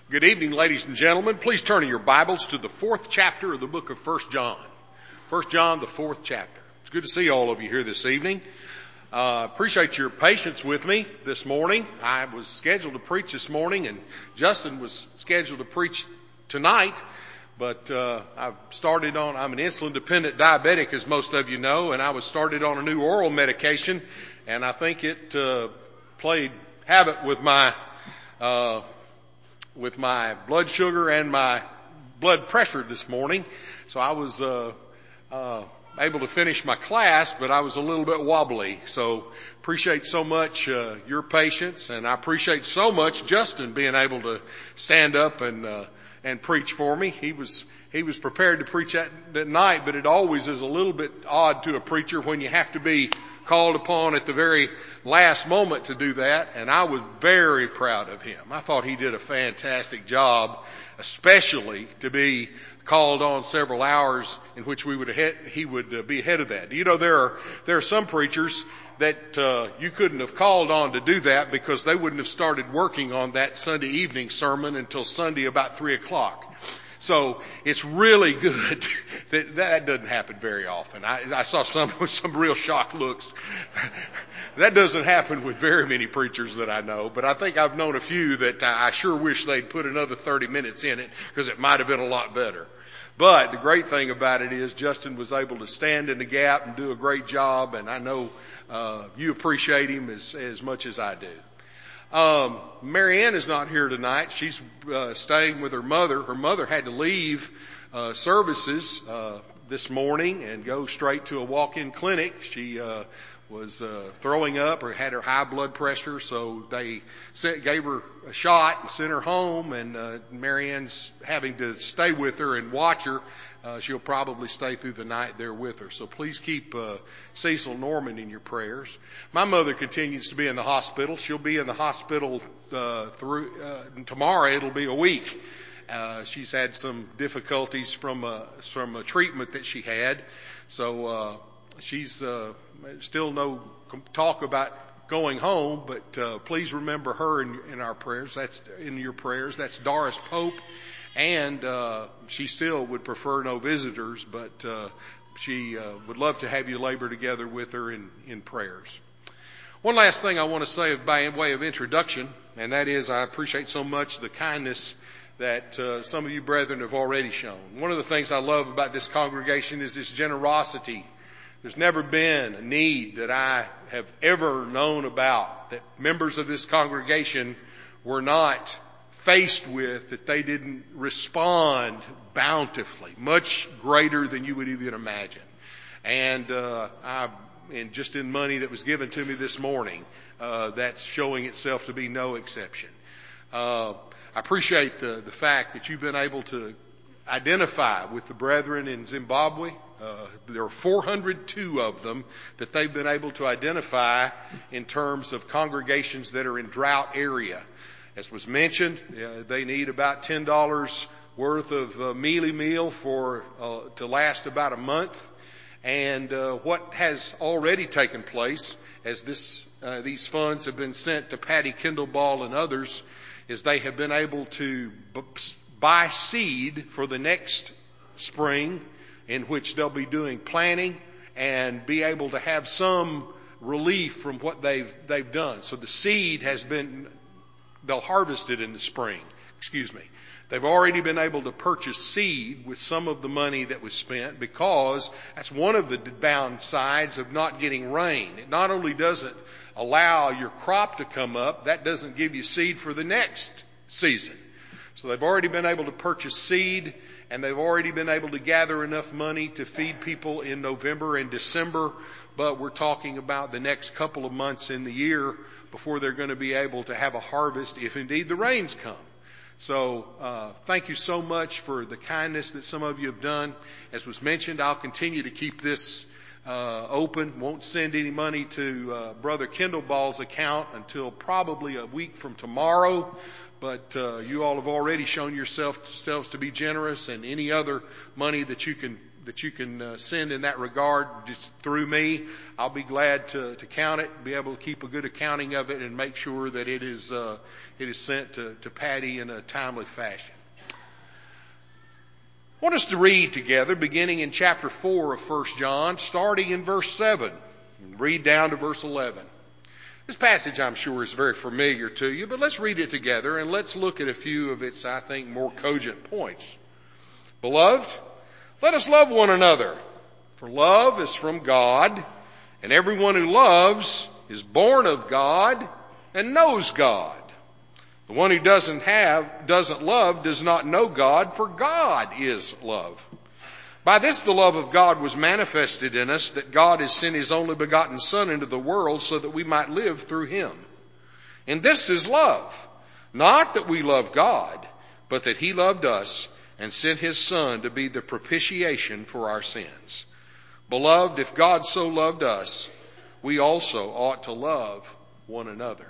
Good evening, ladies and gentlemen. Please turn in your Bibles to the 4th chapter of the book of 1 John. 1 John, the 4th chapter. It's good to see all of you here this evening. Appreciate your patience with me this morning. I was scheduled to preach this morning, and Justin was scheduled to preach tonight. But I'm an insulin-dependent diabetic, as most of you know, and I was started on a new oral medication, and I think it played havoc with my blood sugar and my blood pressure this morning. So I was able to finish my class, but I was a little bit wobbly. So appreciate so much your patience, and I appreciate so much Justin being able to stand up and preach for me. He was prepared to preach that night, but it always is a little bit odd to a preacher when you have to be called upon at the very last moment to do that, and I was very proud of him. I thought he did a fantastic job, especially to be called on several hours in which he would be ahead of that. You know, there are some preachers that you couldn't have called on to do that because they wouldn't have started working on that Sunday evening sermon until Sunday about 3 o'clock. So it's really good that doesn't happen very often. I saw some with some real shocked looks. That doesn't happen with very many preachers that I know, but I think I've known a few that I sure wish they'd put another 30 minutes in it because it might have been a lot better. But the great thing about it is Justin was able to stand in the gap and do a great job, and I know you appreciate him as much as I do. Mary Ann is not here tonight. She's staying with her mother. Her mother had to leave services this morning and go straight to a walk-in clinic. She was throwing up or had her high blood pressure, so they gave her a shot and sent her home, and Mary Ann's having to stay with her and watch her. She'll probably stay through the night there with her. So please keep Cecil Norman in your prayers. My mother continues to be in the hospital. She'll be in the hospital through tomorrow. It'll be a week. She's had some difficulties from a treatment that she had. So she's still no talk about going home, but please remember her in our prayers. That's in your prayers. That's Doris Pope. And she still would prefer no visitors, but she would love to have you labor together with her in prayers. One last thing I want to say by way of introduction, and that is I appreciate so much the kindness that some of you brethren have already shown. One of the things I love about this congregation is this generosity. There's never been a need that I have ever known about that members of this congregation were not faced with, that they didn't respond bountifully, much greater than you would even imagine. And just in money that was given to me this morning, that's showing itself to be no exception. I appreciate the fact that you've been able to identify with the brethren in Zimbabwe. There are 402 of them that they've been able to identify in terms of congregations that are in drought area. As was mentioned, they need about $10 worth of mealie meal to last about a month. And what has already taken place, as these funds have been sent to Patty Kindleball and others, is they have been able to buy seed for the next spring, in which they'll be doing planting and be able to have some relief from what they've done. So the seed they'll harvest it in the spring. They've already been able to purchase seed with some of the money that was spent, because that's one of the downsides of not getting rain. It not only doesn't allow your crop to come up, that doesn't give you seed for the next season. So they've already been able to purchase seed, and they've already been able to gather enough money to feed people in November and December. But we're talking about the next couple of months in the year before they're going to be able to have a harvest, if indeed the rains come. So thank you so much for the kindness that some of you have done. As was mentioned, I'll continue to keep this open. Won't send any money to Brother Kindleball's account until probably a week from tomorrow. But you all have already shown yourselves to be generous, and any other money that you can send in that regard, just through me, I'll be glad to count it, be able to keep a good accounting of it, and make sure that it is sent to Patty in a timely fashion. I want us to read together, beginning in chapter 4 of 1 John, starting in verse 7, and read down to verse 11. This passage, I'm sure, is very familiar to you, but let's read it together and let's look at a few of its, I think, more cogent points. Beloved, let us love one another, for love is from God, and everyone who loves is born of God and knows God. The one who doesn't love does not know God, for God is love. By this the love of God was manifested in us, that God has sent His only begotten Son into the world so that we might live through Him. And this is love, not that we love God, but that He loved us and sent His Son to be the propitiation for our sins. Beloved, if God so loved us, we also ought to love one another.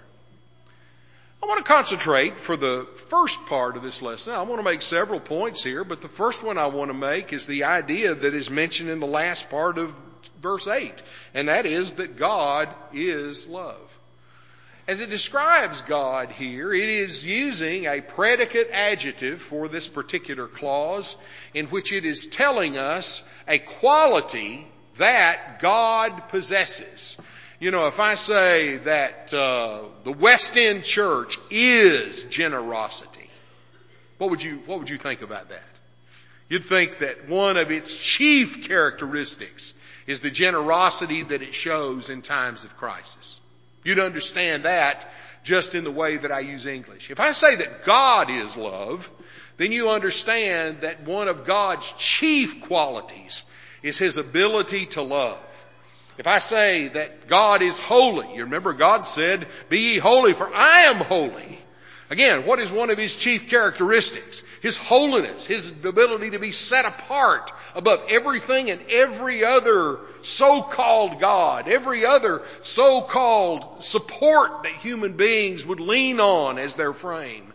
I want to concentrate for the first part of this lesson. I want to make several points here, but the first one I want to make is the idea that is mentioned in the last part of verse 8, and that is that God is love. As it describes God here, it is using a predicate adjective for this particular clause, in which it is telling us a quality that God possesses. You know, if I say that the West End Church is generosity, what would you think about that? You'd think that one of its chief characteristics is the generosity that it shows in times of crisis. You'd understand that just in the way that I use English. If I say that God is love, then you understand that one of God's chief qualities is His ability to love. If I say that God is holy, you remember God said, "Be ye holy, for I am holy." Again, what is one of His chief characteristics? His holiness, His ability to be set apart above everything and every other so-called God, every other so-called support that human beings would lean on as their frame.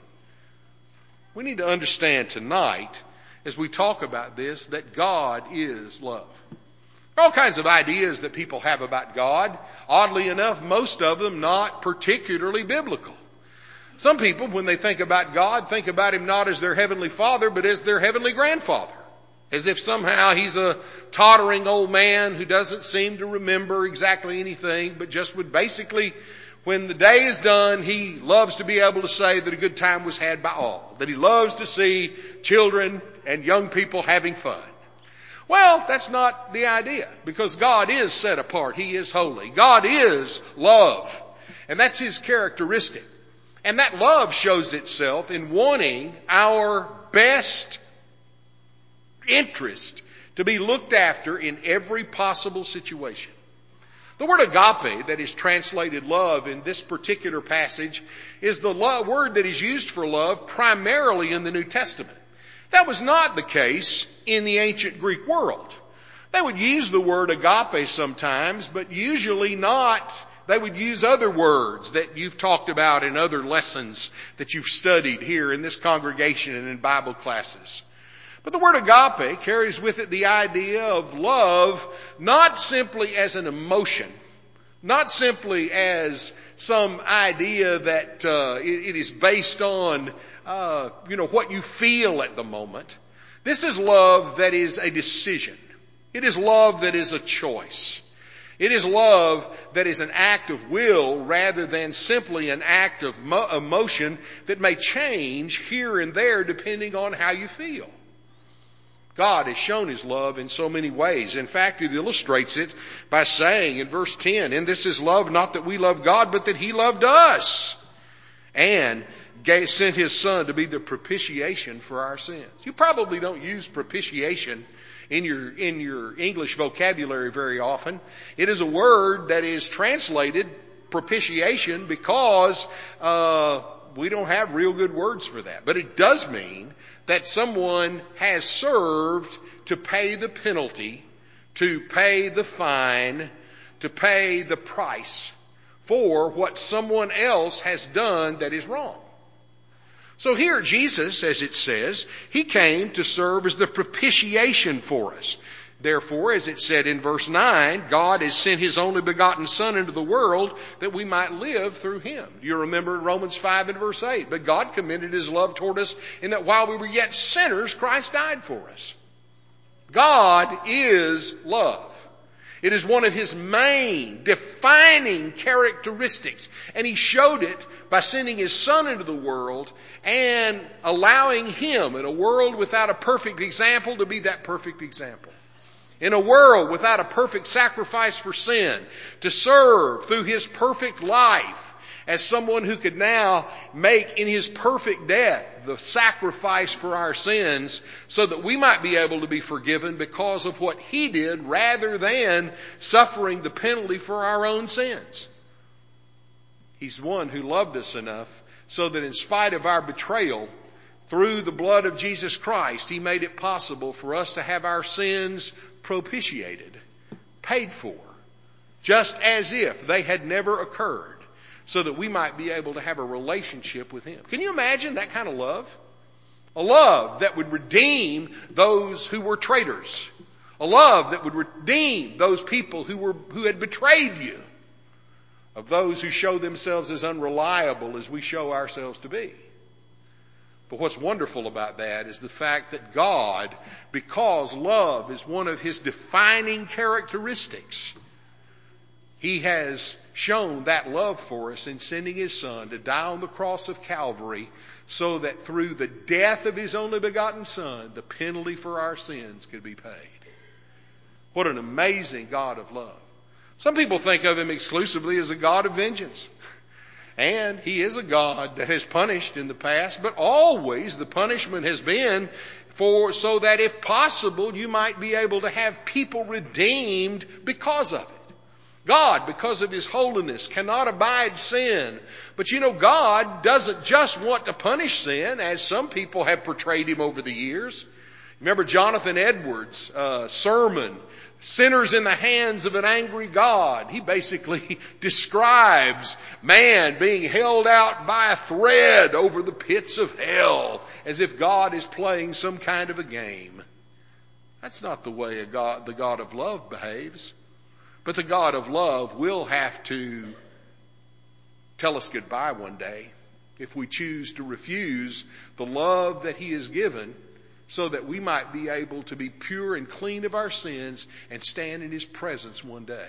We need to understand tonight, as we talk about this, that God is love. There are all kinds of ideas that people have about God. Oddly enough, most of them not particularly biblical. Some people, when they think about God, think about Him not as their heavenly Father, but as their heavenly grandfather. As if somehow He's a tottering old man who doesn't seem to remember exactly anything, but just would basically, when the day is done, He loves to be able to say that a good time was had by all. That He loves to see children and young people having fun. Well, that's not the idea, because God is set apart. He is holy. God is love. And that's His characteristic. And that love shows itself in wanting our best interest to be looked after in every possible situation. The word agape that is translated love in this particular passage is the word that is used for love primarily in the New Testament. That was not the case in the ancient Greek world. They would use the word agape sometimes, but usually not. They would use other words that you've talked about in other lessons that you've studied here in this congregation and in Bible classes. But the word agape carries with it the idea of love, not simply as an emotion, not simply as some idea that it is based on what you feel at the moment. This is love that is a decision. It is love that is a choice. It is love that is an act of will rather than simply an act of emotion that may change here and there depending on how you feel. God has shown His love in so many ways. In fact, it illustrates it by saying in verse 10, "And this is love, not that we love God, but that He loved us and sent His Son to be the propitiation for our sins." You probably don't use propitiation in your English vocabulary very often. It is a word that is translated propitiation because we don't have real good words for that. But it does mean that someone has served to pay the penalty, to pay the fine, to pay the price for what someone else has done that is wrong. So here Jesus, as it says, He came to serve as the propitiation for us. Therefore, as it said in verse 9, God has sent His only begotten Son into the world that we might live through Him. You remember in Romans 5 and verse 8. But God commended His love toward us in that while we were yet sinners, Christ died for us. God is love. It is one of His main defining characteristics. And He showed it by sending His Son into the world and allowing Him in a world without a perfect example to be that perfect example. In a world without a perfect sacrifice for sin, to serve through His perfect life as someone who could now make in His perfect death the sacrifice for our sins so that we might be able to be forgiven because of what He did rather than suffering the penalty for our own sins. He's one who loved us enough so that in spite of our betrayal, through the blood of Jesus Christ, He made it possible for us to have our sins propitiated, paid for, just as if they had never occurred, so that we might be able to have a relationship with Him. Can you imagine that kind of love? A love that would redeem those who were traitors. A love that would redeem those people who had betrayed you. Of those who show themselves as unreliable as we show ourselves to be. But what's wonderful about that is the fact that God, because love is one of His defining characteristics, He has shown that love for us in sending His Son to die on the cross of Calvary so that through the death of His only begotten Son, the penalty for our sins could be paid. What an amazing God of love. Some people think of Him exclusively as a God of vengeance. And He is a God that has punished in the past, but always the punishment has been so that if possible, you might be able to have people redeemed because of it. God, because of His holiness, cannot abide sin. But you know, God doesn't just want to punish sin, as some people have portrayed Him over the years. Remember Jonathan Edwards' sermon, Sinners in the Hands of an Angry God. He basically describes man being held out by a thread over the pits of hell as if God is playing some kind of a game. That's not the way the God of love behaves. But the God of love will have to tell us goodbye one day if we choose to refuse the love that He has given, so that we might be able to be pure and clean of our sins and stand in His presence one day.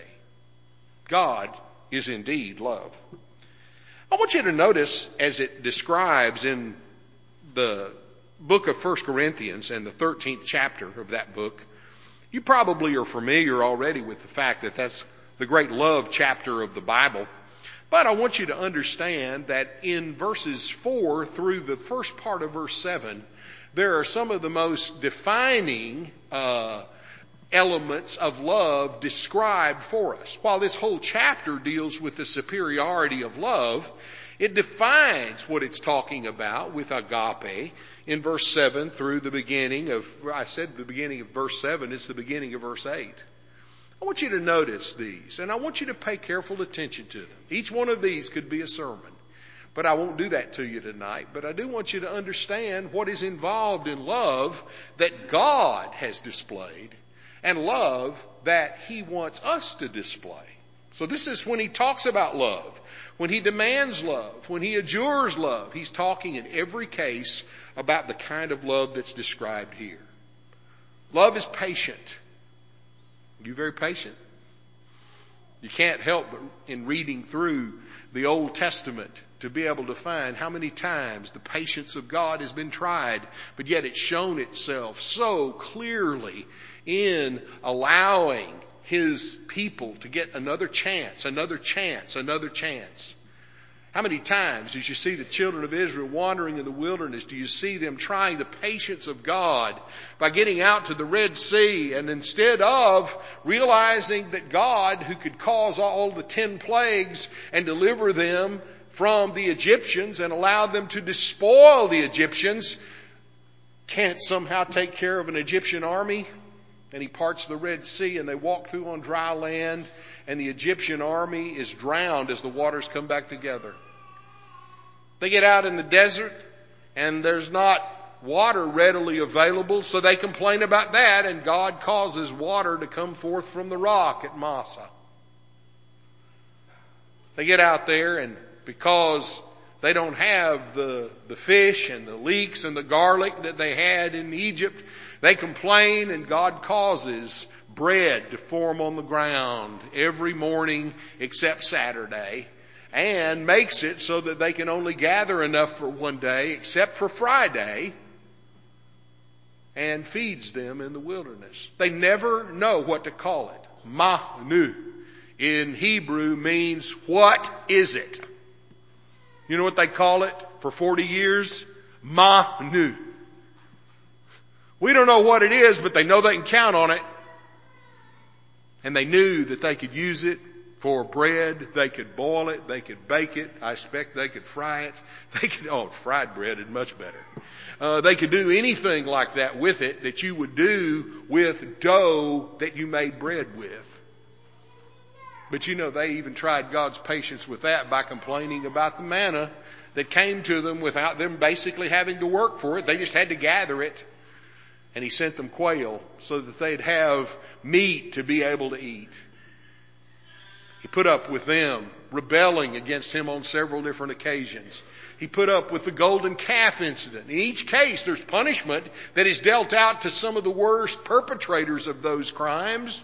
God is indeed love. I want you to notice, as it describes in the book of 1 Corinthians and the 13th chapter of that book, you probably are familiar already with the fact that that's the great love chapter of the Bible. But I want you to understand that in verses 4 through the first part of verse 7, there are some of the most defining elements of love described for us. While this whole chapter deals with the superiority of love, it defines what it's talking about with agape in verse 7 through the beginning of, I said the beginning of verse 7, it's the beginning of verse 8. I want you to notice these, and I want you to pay careful attention to them. Each one of these could be a sermon. But I won't do that to you tonight. But I do want you to understand what is involved in love that God has displayed and love that He wants us to display. So this is when He talks about love, when He demands love, when He adjures love. He's talking in every case about the kind of love that's described here. Love is patient. Are you very patient? You can't help but in reading through the Old Testament to be able to find how many times the patience of God has been tried, but yet it's shown itself so clearly in allowing His people to get another chance, another chance, another chance. How many times as you see the children of Israel wandering in the wilderness, do you see them trying the patience of God by getting out to the Red Sea, and instead of realizing that God, who could cause all the 10 plagues and deliver them from the Egyptians and allow them to despoil the Egyptians, can't somehow take care of an Egyptian army? And He parts the Red Sea and they walk through on dry land, and the Egyptian army is drowned as the waters come back together. They get out in the desert and there's not water readily available, so they complain about that, and God causes water to come forth from the rock at Massah. They get out there, and because they don't have the fish and the leeks and the garlic that they had in Egypt, they complain, and God causes bread to form on the ground every morning except Saturday, and makes it so that they can only gather enough for one day except for Friday, and feeds them in the wilderness. They never know what to call it. Manu in Hebrew means, what is it? You know what they call it for 40 years? Manu. We don't know what it is, but they know they can count on it. And they knew that they could use it for bread. They could boil it. They could bake it. I expect they could fry it. Fried bread is much better. They could do anything like that with it that you would do with dough that you made bread with. But you know, they even tried God's patience with that by complaining about the manna that came to them without them basically having to work for it. They just had to gather it. And He sent them quail so that they'd have meat to be able to eat. He put up with them rebelling against Him on several different occasions. He put up with the golden calf incident. In each case, there's punishment that is dealt out to some of the worst perpetrators of those crimes.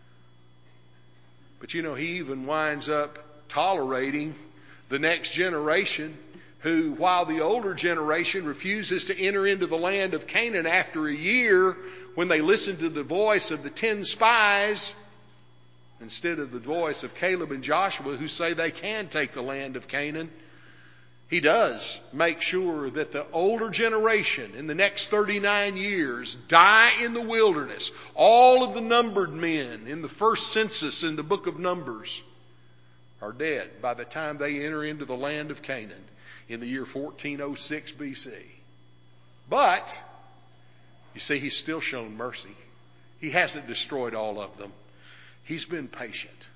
But you know, He even winds up tolerating the next generation who, while the older generation refuses to enter into the land of Canaan after a year when they listen to the voice of the 10 spies, instead of the voice of Caleb and Joshua who say they can take the land of Canaan, He does make sure that the older generation in the next 39 years die in the wilderness. All of the numbered men in the first census in the book of Numbers are dead by the time they enter into the land of Canaan in the year 1406 BC. But, you see, He's still shown mercy. He hasn't destroyed all of them. He's been patient.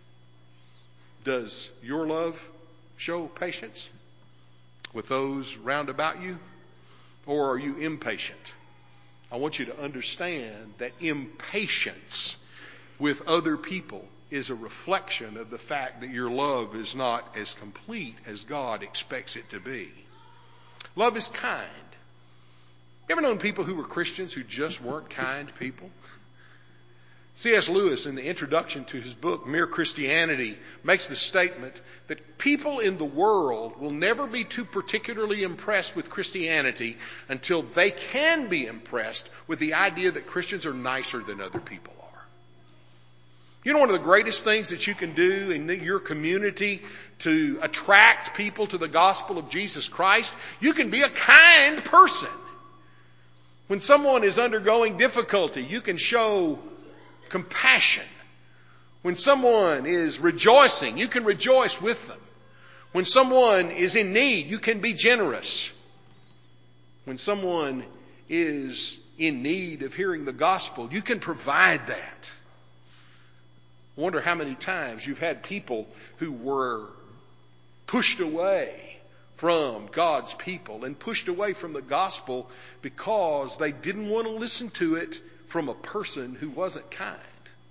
Does your love show patience with those round about you? Or are you impatient? I want you to understand that impatience with other people is a reflection of the fact that your love is not as complete as God expects it to be. Love is kind. You ever known people who were Christians who just weren't kind people? C.S. Lewis, in the introduction to his book, Mere Christianity, makes the statement that people in the world will never be too particularly impressed with Christianity until they can be impressed with the idea that Christians are nicer than other people are. You know, one of the greatest things that you can do in your community to attract people to the gospel of Jesus Christ, you can be a kind person. When someone is undergoing difficulty, you can show compassion. When someone is rejoicing, you can rejoice with them. When someone is in need, you can be generous. When someone is in need of hearing the gospel, you can provide that. I wonder how many times you've had people who were pushed away from God's people and pushed away from the gospel because they didn't want to listen to it from a person who wasn't kind.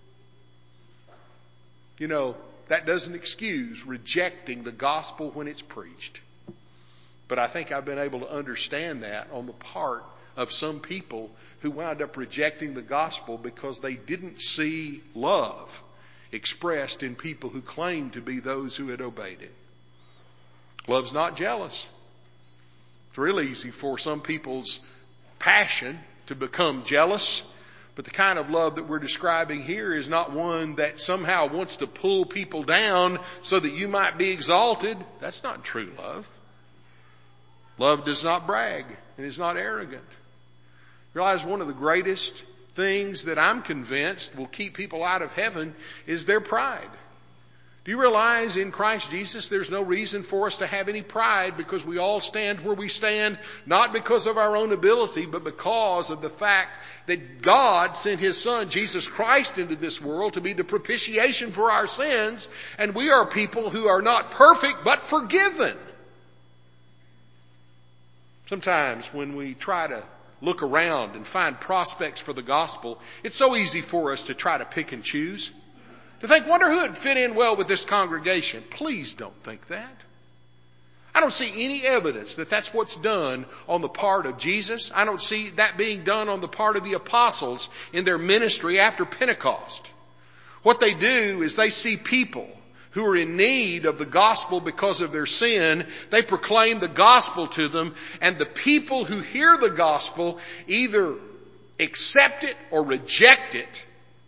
You know, that doesn't excuse rejecting the gospel when it's preached. But I think I've been able to understand that on the part of some people who wound up rejecting the gospel because they didn't see love expressed in people who claimed to be those who had obeyed it. Love's not jealous. It's real easy for some people's passion to become jealous. But the kind of love that we're describing here is not one that somehow wants to pull people down so that you might be exalted. That's not true love. Love does not brag and is not arrogant. Realize one of the greatest things that I'm convinced will keep people out of heaven is their pride. Do you realize in Christ Jesus there's no reason for us to have any pride because we all stand where we stand, not because of our own ability, but because of the fact that God sent His Son, Jesus Christ, into this world to be the propitiation for our sins, and we are people who are not perfect but forgiven. Sometimes when we try to look around and find prospects for the gospel, it's so easy for us to try to pick and choose. To think, wonder who would fit in well with this congregation. Please don't think that. I don't see any evidence that that's what's done on the part of Jesus. I don't see that being done on the part of the apostles in their ministry after Pentecost. What they do is they see people who are in need of the gospel because of their sin. They proclaim the gospel to them, and the people who hear the gospel either accept it or reject it.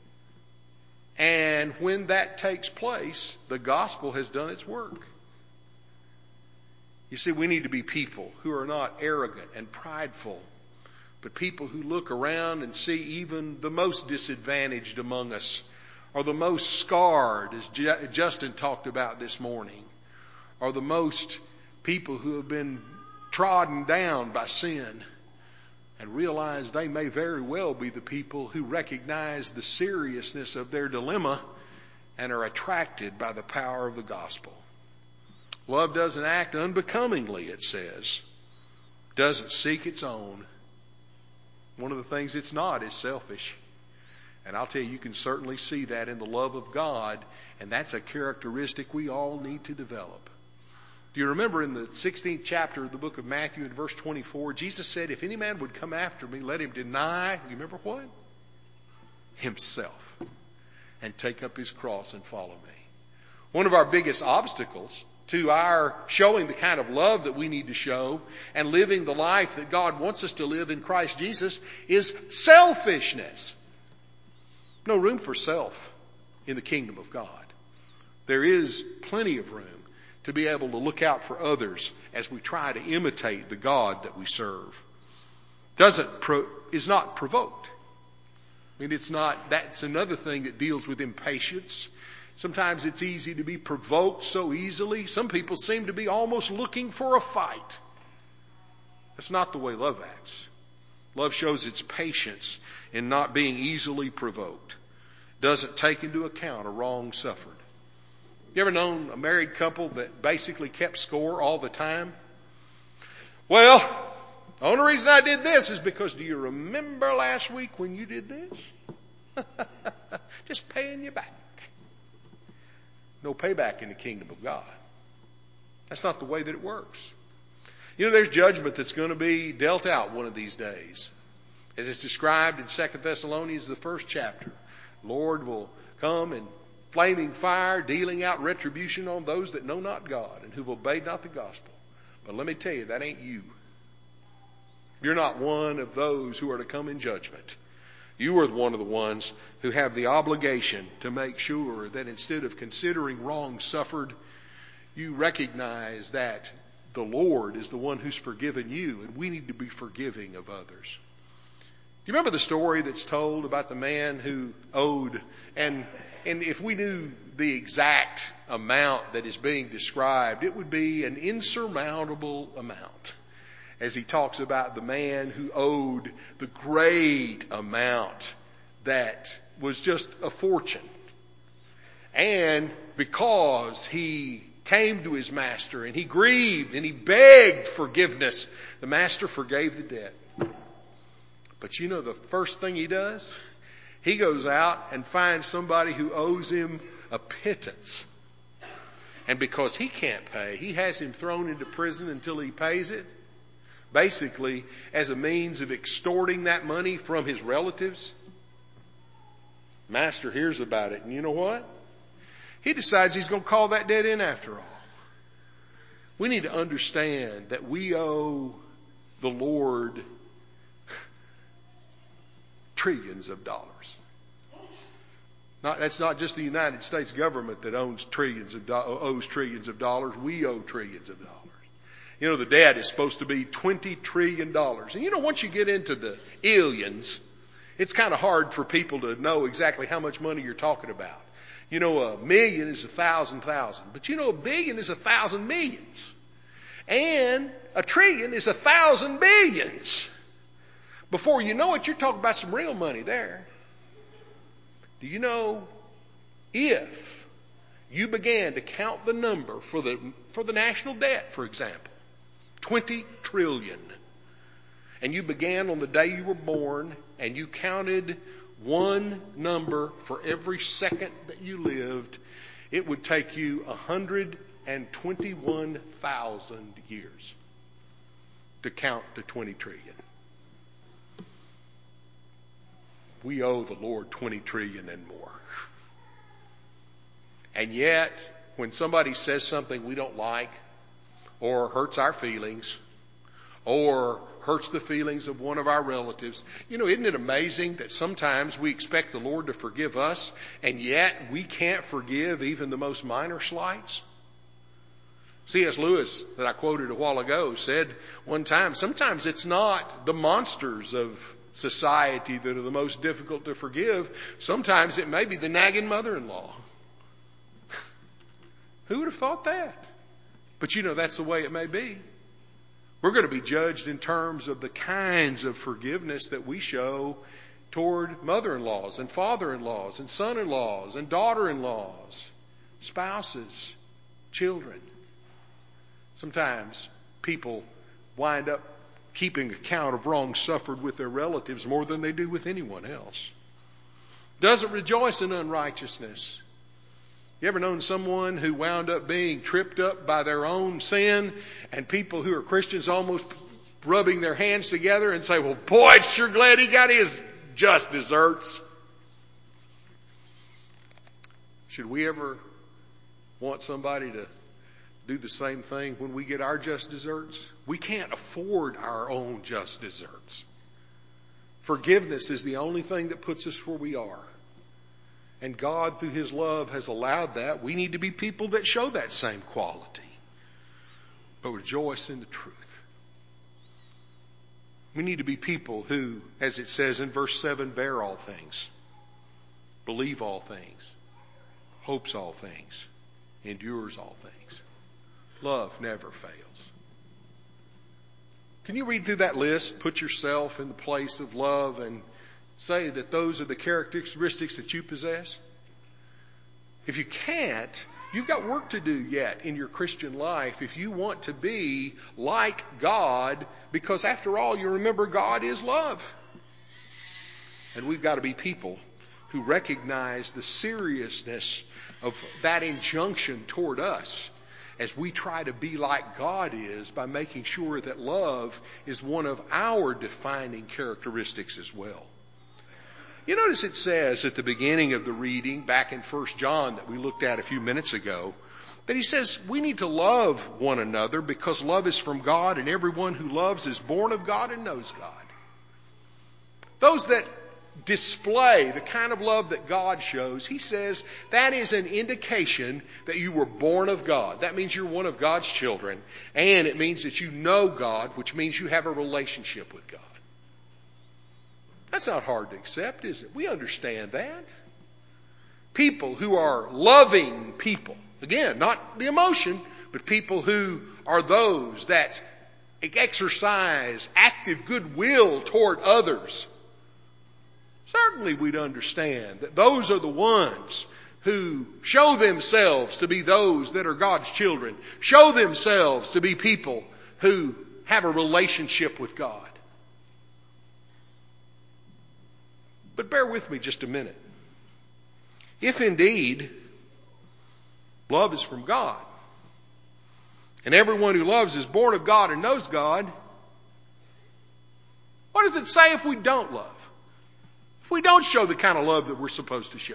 And when that takes place, the gospel has done its work. You see, we need to be people who are not arrogant and prideful, but people who look around and see even the most disadvantaged among us, or the most scarred, as Justin talked about this morning, or the most people who have been trodden down by sin, and realize they may very well be the people who recognize the seriousness of their dilemma and are attracted by the power of the gospel. Love doesn't act unbecomingly, it says. Doesn't seek its own. One of the things it's not is selfish. And I'll tell you, you can certainly see that in the love of God, and that's a characteristic we all need to develop. Do you remember in the 16th chapter of the book of Matthew in verse 24, Jesus said, if any man would come after me, let him deny, you remember what? Himself. And take up his cross and follow me. One of our biggest obstacles to our showing the kind of love that we need to show and living the life that God wants us to live in Christ Jesus is selfishness. No room for self in the kingdom of God. There is plenty of room to be able to look out for others as we try to imitate the God that we serve. Is not provoked. I mean, that's another thing that deals with impatience. Sometimes it's easy to be provoked so easily. Some people seem to be almost looking for a fight. That's not the way love acts. Love shows its patience in not being easily provoked. Doesn't take into account a wrong suffered. You ever known a married couple that basically kept score all the time? Well, the only reason I did this is because, do you remember last week when you did this? Just paying you back. No payback in the kingdom of God. That's not the way that it works. You know, there's judgment that's going to be dealt out one of these days. As it's described in 2 Thessalonians, the first chapter. Lord will come in flaming fire, dealing out retribution on those that know not God and who obeyed not the gospel. But let me tell you, that ain't you. You're not one of those who are to come in judgment. You are one of the ones who have the obligation to make sure that instead of considering wrong suffered, you recognize that the Lord is the one who's forgiven you, and we need to be forgiving of others. Do you remember the story that's told about the man who owed, and if we knew the exact amount that is being described, it would be an insurmountable amount. As he talks about the man who owed the great amount that was just a fortune. And because he came to his master and he grieved and he begged forgiveness, the master forgave the debt. But you know the first thing he does? He goes out and finds somebody who owes him a pittance. And because he can't pay, he has him thrown into prison until he pays it. Basically, as a means of extorting that money from his relatives. Master hears about it, and you know what? He decides he's going to call that debt in after all. We need to understand that we owe the Lord trillions of dollars. That's not just the United States government that owes trillions of dollars. We owe trillions of dollars. You know, the debt is supposed to be $20 trillion. And you know, once you get into the illions, it's kind of hard for people to know exactly how much money you're talking about. You know, 1 million is 1,000 thousand. But you know, 1 billion is 1,000 millions. And 1 trillion is 1,000 billions. Before you know it, you're talking about some real money there. Do you know, if you began to count the number for the national debt, for example, 20 trillion. and you began on the day you were born, and you counted one number for every second that you lived, it would take you 121,000 years to count to 20 trillion. We owe the Lord 20 trillion and more. And yet, when somebody says something we don't like, or hurts our feelings, or hurts the feelings of one of our relatives, isn't it amazing that sometimes we expect the Lord to forgive us, and yet we can't forgive even the most minor slights? C.S. Lewis, that I quoted a while ago, said one time, sometimes it's not the monsters of society that are the most difficult to forgive. Sometimes it may be the nagging mother-in-law. Who would have thought that? But that's the way it may be. We're going to be judged in terms of the kinds of forgiveness that we show toward mother-in-laws and father-in-laws and son-in-laws and daughter-in-laws, spouses, children. Sometimes people wind up keeping account of wrongs suffered with their relatives more than they do with anyone else. Doesn't rejoice in unrighteousness. You ever known someone who wound up being tripped up by their own sin, and people who are Christians almost rubbing their hands together and say, well, boy, it's sure glad he got his just desserts. Should we ever want somebody to do the same thing when we get our just desserts? We can't afford our own just desserts. Forgiveness is the only thing that puts us where we are. And God, through His love, has allowed that. We need to be people that show that same quality, but rejoice in the truth. We need to be people who, as it says in verse 7, bear all things, believe all things, hopes all things, endures all things. Love never fails. Can you read through that list, put yourself in the place of love, and say that those are the characteristics that you possess? If you can't, you've got work to do yet in your Christian life if you want to be like God, because after all, you remember God is love. And we've got to be people who recognize the seriousness of that injunction toward us as we try to be like God is by making sure that love is one of our defining characteristics as well. You notice it says at the beginning of the reading back in 1 John that we looked at a few minutes ago, that he says we need to love one another because love is from God, and everyone who loves is born of God and knows God. Those that display the kind of love that God shows, he says that is an indication that you were born of God. That means you're one of God's children, and it means that you know God, which means you have a relationship with God. That's not hard to accept, is it? We understand that. People who are loving people, again, not the emotion, but people who are those that exercise active goodwill toward others. Certainly we'd understand that those are the ones who show themselves to be those that are God's children, show themselves to be people who have a relationship with God. But bear with me just a minute. If indeed love is from God, and everyone who loves is born of God and knows God, what does it say if we don't love? If we don't show the kind of love that we're supposed to show?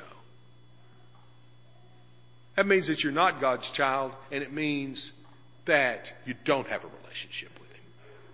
That means that you're not God's child, and it means that you don't have a relationship with Him.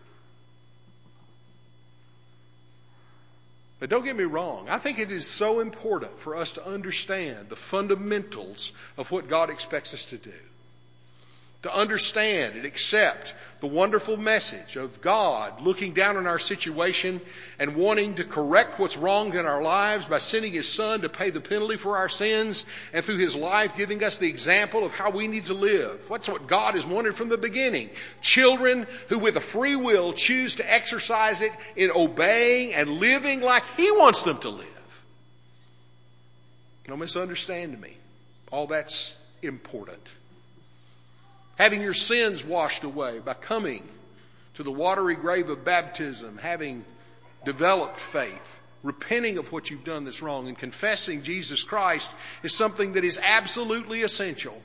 But don't get me wrong. I think it is so important for us to understand the fundamentals of what God expects us to do. To understand and accept the wonderful message of God looking down on our situation and wanting to correct what's wrong in our lives by sending His Son to pay the penalty for our sins, and through His life giving us the example of how we need to live. That's what God has wanted from the beginning. Children who with a free will choose to exercise it in obeying and living like He wants them to live. Don't misunderstand me. All that's important. Having your sins washed away by coming to the watery grave of baptism, having developed faith, repenting of what you've done that's wrong, and confessing Jesus Christ is something that is absolutely essential.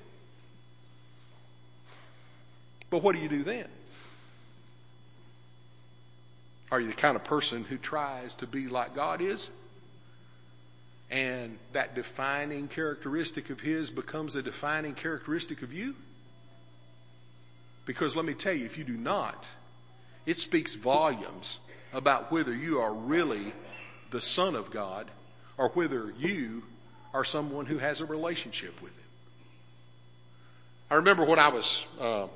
But what do you do then? Are you the kind of person who tries to be like God is? And that defining characteristic of His becomes a defining characteristic of you? Because let me tell you, if you do not, it speaks volumes about whether you are really the Son of God or whether you are someone who has a relationship with Him. I remember when I was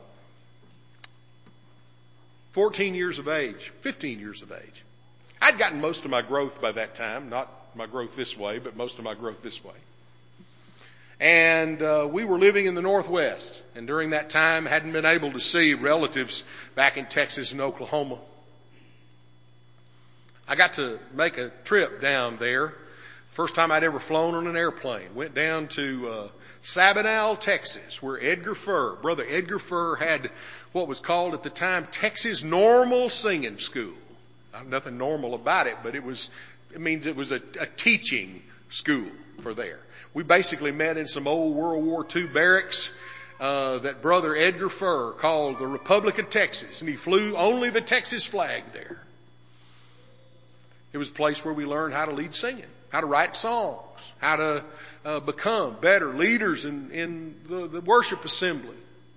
14 years of age, 15 years of age. I'd gotten most of my growth by that time, not my growth this way, but most of my growth this way. And we were living in the Northwest, and during that time hadn't been able to see relatives back in Texas and Oklahoma. I got to make a trip down there. First time I'd ever flown on an airplane. Went down to Sabinal, Texas, where Brother Edgar Furr had what was called at the time Texas Normal Singing School. Nothing normal about it, but it means it was a teaching school for there. We basically met in some old World War II barracks that Brother Edgar Furr called the Republic of Texas, and he flew only the Texas flag there. It was a place where we learned how to lead singing, how to write songs, how to become better leaders in the worship assembly.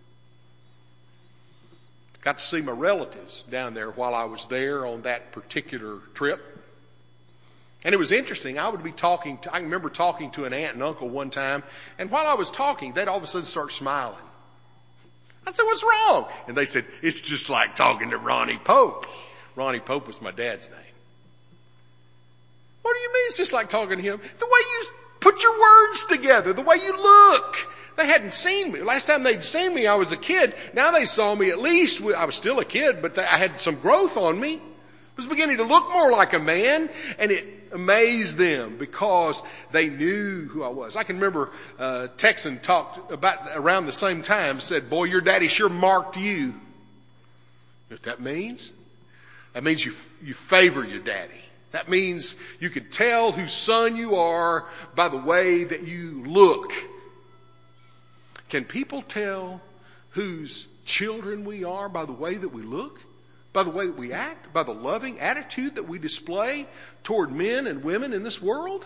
Got to see my relatives down there while I was there on that particular trip. And it was interesting. I remember talking to an aunt and uncle one time, and while I was talking, they'd all of a sudden start smiling. I said, "What's wrong?" And they said, "It's just like talking to Ronnie Pope." Ronnie Pope was my dad's name. What do you mean it's just like talking to him? The way you put your words together, the way you look. They hadn't seen me. Last time they'd seen me, I was a kid. Now they saw me at least. I was still a kid, but I had some growth on me. I was beginning to look more like a man, and it amazed them because they knew who I was. I can remember Texan talked about around the same time, said, "Boy, your daddy sure marked you." You know what that means? That means you favor your daddy. That means you can tell whose son you are by the way that you look. Can people tell whose children we are by the way that we look? By the way that we act? By the loving attitude that we display toward men and women in this world?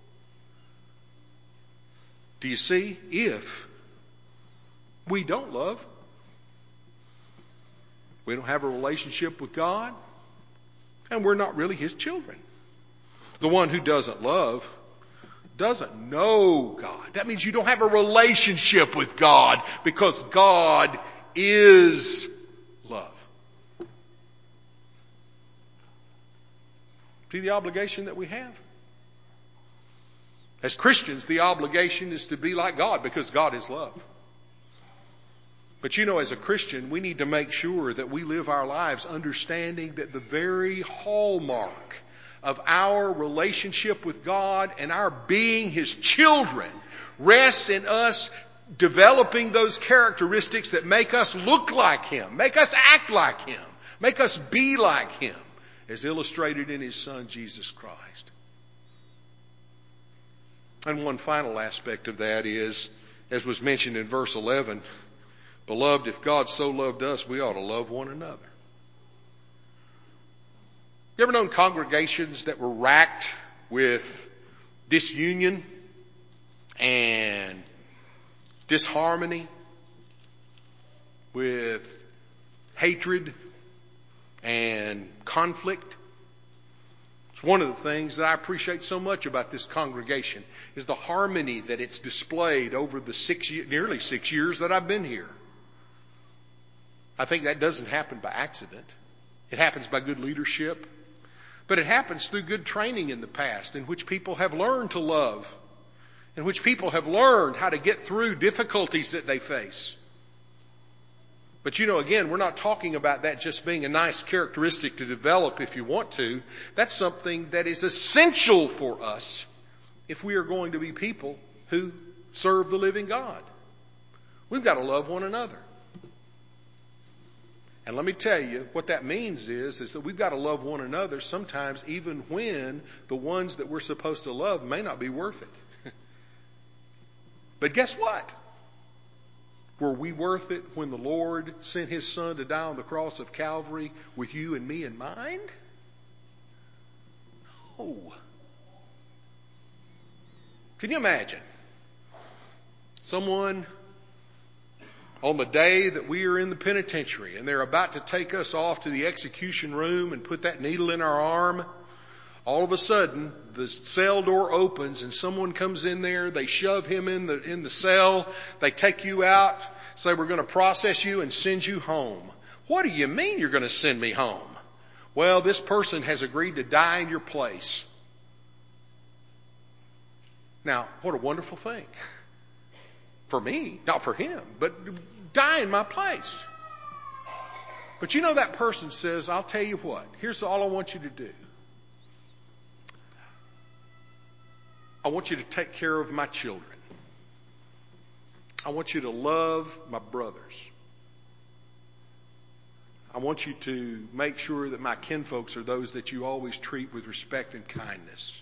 Do you see? If we don't love, we don't have a relationship with God, and we're not really His children. The one who doesn't love doesn't know God. That means you don't have a relationship with God because God is love. See the obligation that we have? As Christians, the obligation is to be like God because God is love. But as a Christian, we need to make sure that we live our lives understanding that the very hallmark of our relationship with God and our being His children rests in us developing those characteristics that make us look like Him, make us act like Him, make us be like Him, as illustrated in His Son, Jesus Christ. And one final aspect of that is, as was mentioned in verse 11, "Beloved, if God so loved us, we ought to love one another." You ever known congregations that were racked with disunion and disharmony, with hatred and conflict? It's one of the things that I appreciate so much about this congregation is the harmony that it's displayed over the nearly 6 years that I've been here. I think that doesn't happen by accident. It happens by good leadership. But it happens through good training in the past in which people have learned to love, in which people have learned how to get through difficulties that they face. But again, we're not talking about that just being a nice characteristic to develop if you want to. That's something that is essential for us if we are going to be people who serve the living God. We've got to love one another. And let me tell you, what that means is that we've got to love one another sometimes even when the ones that we're supposed to love may not be worth it. But guess what? Were we worth it when the Lord sent His Son to die on the cross of Calvary with you and me in mind? No. Can you imagine? Someone on the day that we are in the penitentiary and they're about to take us off to the execution room and put that needle in our arm, all of a sudden the cell door opens and someone comes in there, they shove him in the cell, they take you out, say we're going to process you and send you home. What do you mean you're going to send me home? Well, this person has agreed to die in your place. Now, what a wonderful thing. For me, not for him, but die in my place. But you know, that person says, I'll tell you what, here's all I want you to do. I want you to take care of my children. I want you to love my brothers. I want you to make sure that my kinfolks are those that you always treat with respect and kindness.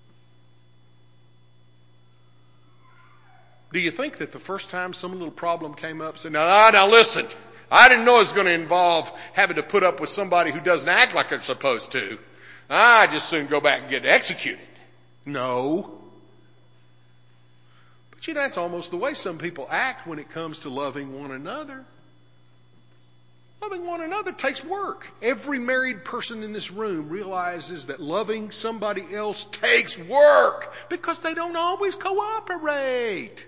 Do you think that the first time some little problem came up, said, now listen, I didn't know it was going to involve having to put up with somebody who doesn't act like they're supposed to. I just soon go back and get executed. No. But you know, that's almost the way some people act when it comes to loving one another. Loving one another takes work. Every married person in this room realizes that loving somebody else takes work because they don't always cooperate.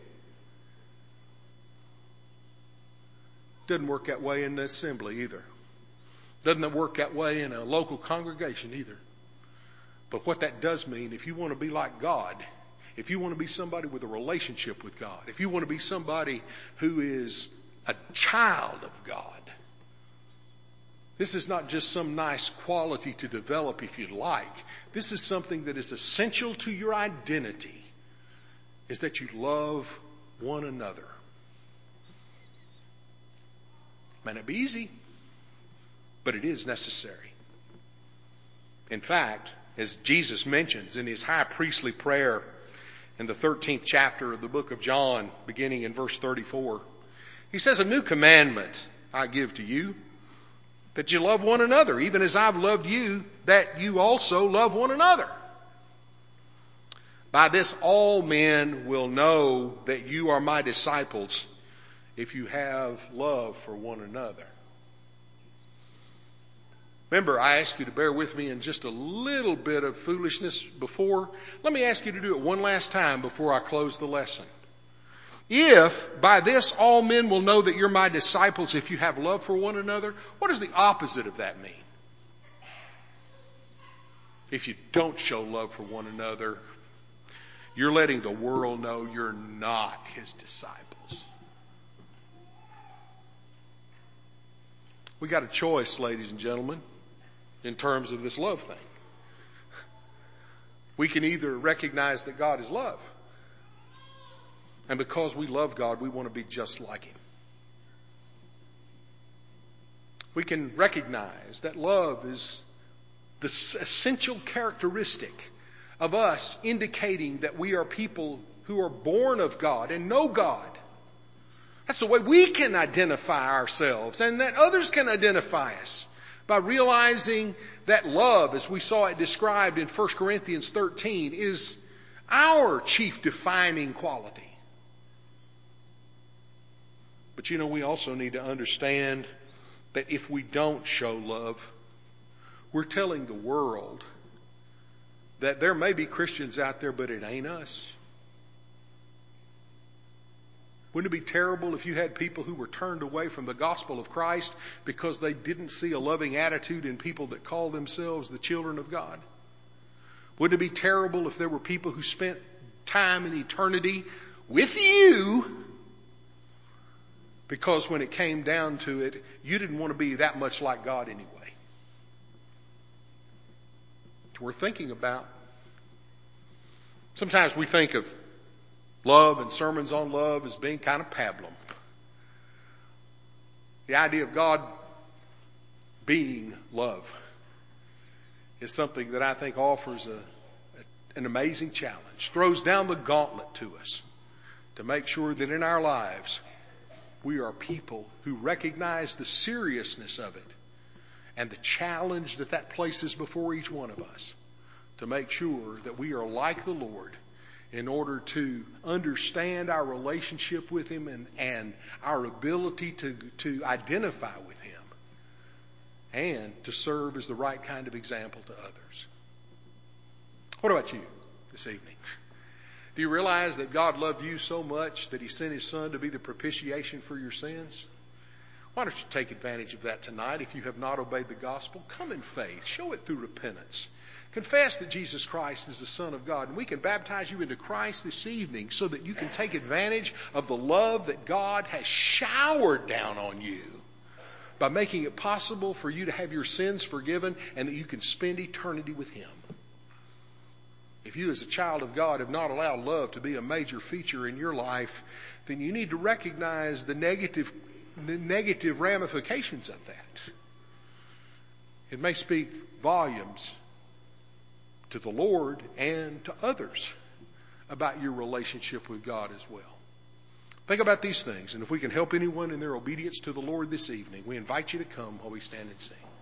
Doesn't work that way in the assembly either. Doesn't work that way in a local congregation either. But what that does mean, if you want to be like God, if you want to be somebody with a relationship with God, if you want to be somebody who is a child of God, this is not just some nice quality to develop if you'd like. This is something that is essential to your identity, is that you love one another. May not be easy, but it is necessary. In fact, as Jesus mentions in His high priestly prayer in the 13th chapter of the book of John, beginning in verse 34, He says, "A new commandment I give to you, that you love one another, even as I've loved you, that you also love one another. By this all men will know that you are my disciples, if you have love for one another." Remember, I asked you to bear with me in just a little bit of foolishness before. Let me ask you to do it one last time before I close the lesson. If by this all men will know that you're my disciples, if you have love for one another, what does the opposite of that mean? If you don't show love for one another, you're letting the world know you're not His disciples. We got a choice, ladies and gentlemen, in terms of this love thing. We can either recognize that God is love, and because we love God, we want to be just like Him. We can recognize that love is the essential characteristic of us, indicating that we are people who are born of God and know God. That's the way we can identify ourselves, and that others can identify us, by realizing that love, as we saw it described in 1 Corinthians 13, is our chief defining quality. But you know, we also need to understand that if we don't show love, we're telling the world that there may be Christians out there, but it ain't us. Wouldn't it be terrible if you had people who were turned away from the gospel of Christ because they didn't see a loving attitude in people that call themselves the children of God? Wouldn't it be terrible if there were people who spent time in eternity with you because when it came down to it, you didn't want to be that much like God anyway? It's worth thinking about. Sometimes we think of love and sermons on love as being kind of pablum. The idea of God being love is something that I think offers an amazing challenge, throws down the gauntlet to us to make sure that in our lives we are people who recognize the seriousness of it and the challenge that places before each one of us to make sure that we are like the Lord in order to understand our relationship with Him and our ability to identify with Him and to serve as the right kind of example to others. What about you this evening? Do you realize that God loved you so much that He sent His Son to be the propitiation for your sins? Why don't you take advantage of that tonight? If you have not obeyed the gospel, come in faith. Show it through repentance. Confess that Jesus Christ is the Son of God. And we can baptize you into Christ this evening so that you can take advantage of the love that God has showered down on you by making it possible for you to have your sins forgiven and that you can spend eternity with Him. If you as a child of God have not allowed love to be a major feature in your life, then you need to recognize the negative ramifications of that. It may speak volumes to the Lord and to others about your relationship with God as well. Think about these things, and if we can help anyone in their obedience to the Lord this evening, we invite you to come while we stand and sing.